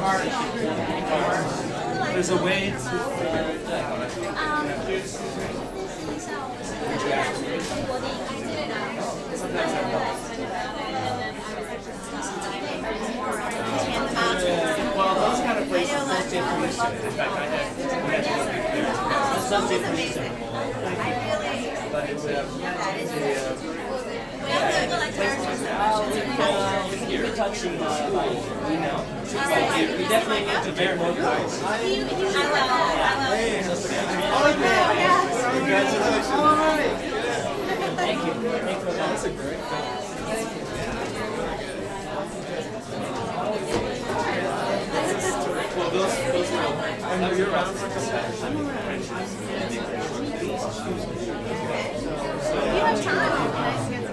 There's a way to. Well, those kind of places don't get permission. In fact, I had some get permission. But it would have you're touching you definitely need to bear both cards. Congratulations. Thank you. That's a great film. Well, those I know you're around for a couple